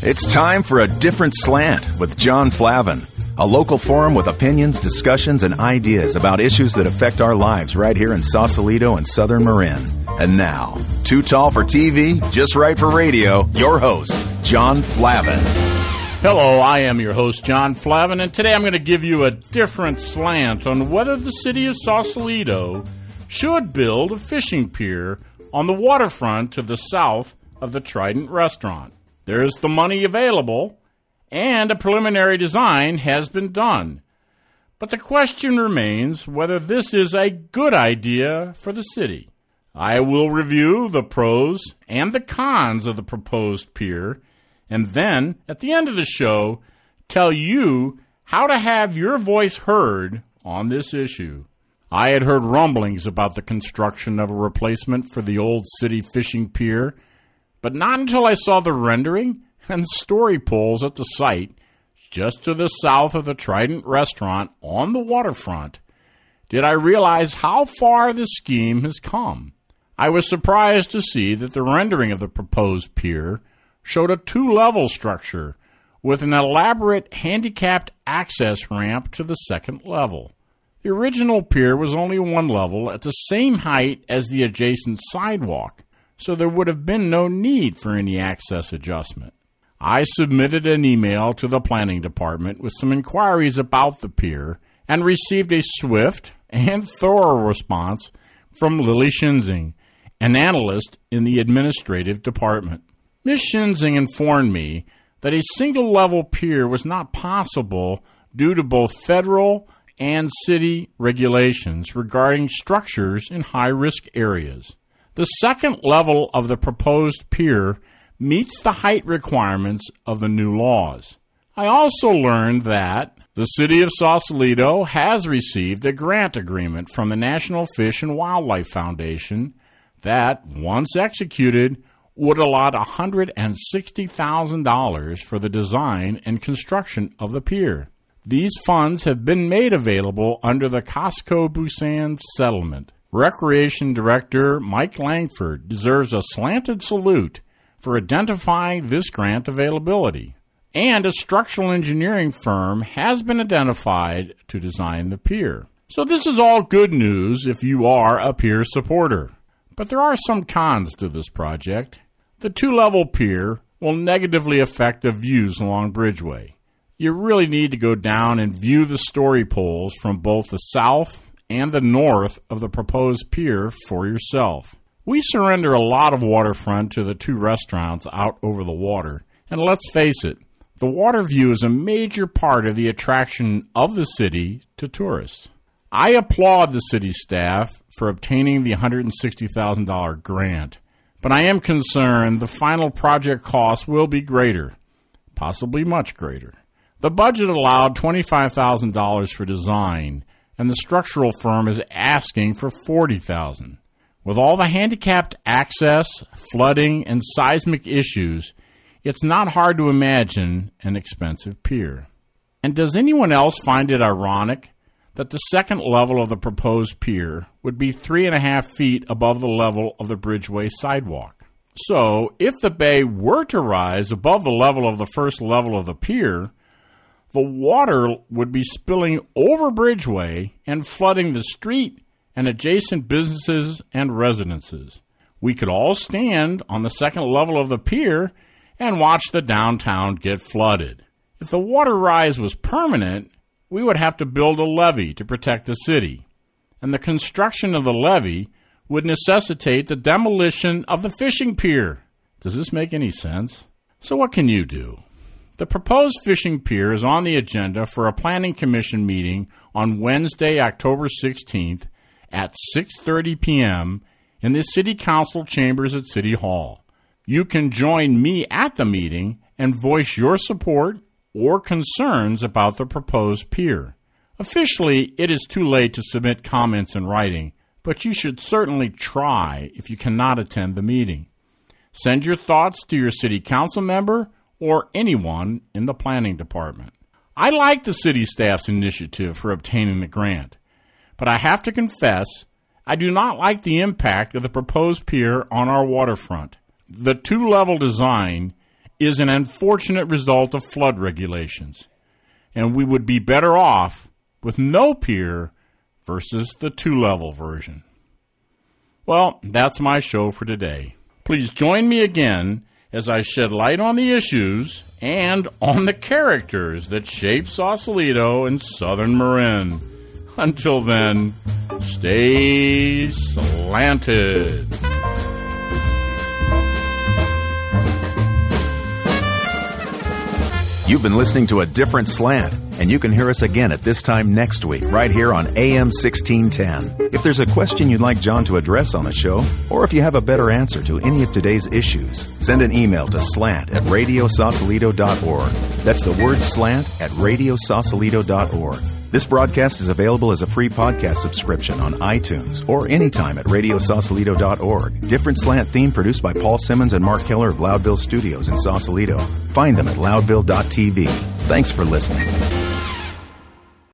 It's time for A Different Slant with John Flavin, a local forum with opinions, discussions, and ideas about issues that affect our lives right here in Sausalito and Southern Marin. And now, too tall for TV, just right for radio, your host, John Flavin. Hello, I am your host, John Flavin, and today I'm going to give you a different slant on whether the city of Sausalito should build a fishing pier on the waterfront to the south of the Trident restaurant. There is the money available, and a preliminary design has been done. But the question remains whether this is a good idea for the city. I will review the pros and the cons of the proposed pier, and then, at the end of the show, tell you how to have your voice heard on this issue. I had heard rumblings about the construction of a replacement for the old city fishing pier, but not until I saw the rendering and story poles at the site, just to the south of the Trident restaurant on the waterfront, did I realize how far the scheme has come. I was surprised to see that the rendering of the proposed pier showed a two-level structure with an elaborate handicapped access ramp to the second level. The original pier was only one level at the same height as the adjacent sidewalk, so there would have been no need for any access adjustment. I submitted an email to the planning department with some inquiries about the pier and received a swift and thorough response from Lily Shinzing, an analyst in the administrative department. Ms. Shinzing informed me that a single-level pier was not possible due to both federal and city regulations regarding structures in high-risk areas. The second level of the proposed pier meets the height requirements of the new laws. I also learned that the city of Sausalito has received a grant agreement from the National Fish and Wildlife Foundation that, once executed, would allot $160,000 for the design and construction of the pier. These funds have been made available under the Costco-Busan settlement. Recreation Director Mike Langford deserves a slanted salute for identifying this grant availability. And a structural engineering firm has been identified to design the pier. So this is all good news if you are a pier supporter. But there are some cons to this project. The two-level pier will negatively affect the views along Bridgeway. You really need to go down and view the story poles from both the south and the north of the proposed pier for yourself. We surrender a lot of waterfront to the two restaurants out over the water, and let's face it, the water view is a major part of the attraction of the city to tourists. I applaud the city staff for obtaining the $160,000 grant, but I am concerned the final project cost will be greater, possibly much greater. The budget allowed $25,000 for design, and the structural firm is asking for $40,000. With all the handicapped access, flooding, and seismic issues, it's not hard to imagine an expensive pier. And does anyone else find it ironic that the second level of the proposed pier would be 3.5 feet above the level of the Bridgeway sidewalk? So, if the bay were to rise above the level of the first level of the pier, the water would be spilling over Bridgeway and flooding the street and adjacent businesses and residences. We could all stand on the second level of the pier and watch the downtown get flooded. If the water rise was permanent, we would have to build a levee to protect the city, and the construction of the levee would necessitate the demolition of the fishing pier. Does this make any sense? So what can you do? The proposed fishing pier is on the agenda for a planning commission meeting on Wednesday, October 16th at 6:30 p.m. in the City Council chambers at City Hall. You can join me at the meeting and voice your support or concerns about the proposed pier. Officially, it is too late to submit comments in writing, but you should certainly try if you cannot attend the meeting. Send your thoughts to your city council member or anyone in the planning department. I like the city staff's initiative for obtaining the grant, but I have to confess I do not like the impact of the proposed pier on our waterfront. The two-level design is an unfortunate result of flood regulations, and we would be better off with no pier versus the 2-level version. Well, that's my show for today. Please join me again as I shed light on the issues and on the characters that shape Sausalito and Southern Marin. Until then, stay slanted. You've been listening to A Different Slant, and you can hear us again at this time next week, right here on AM 1610. If there's a question you'd like John to address on the show, or if you have a better answer to any of today's issues, send an email to slant@radiosausalito.org. That's the word slant at radiosausalito.org. This broadcast is available as a free podcast subscription on iTunes or anytime at radiosausalito.org. Different Slant theme produced by Paul Simmons and Mark Keller of Loudville Studios in Sausalito. Find them at loudville.tv. Thanks for listening.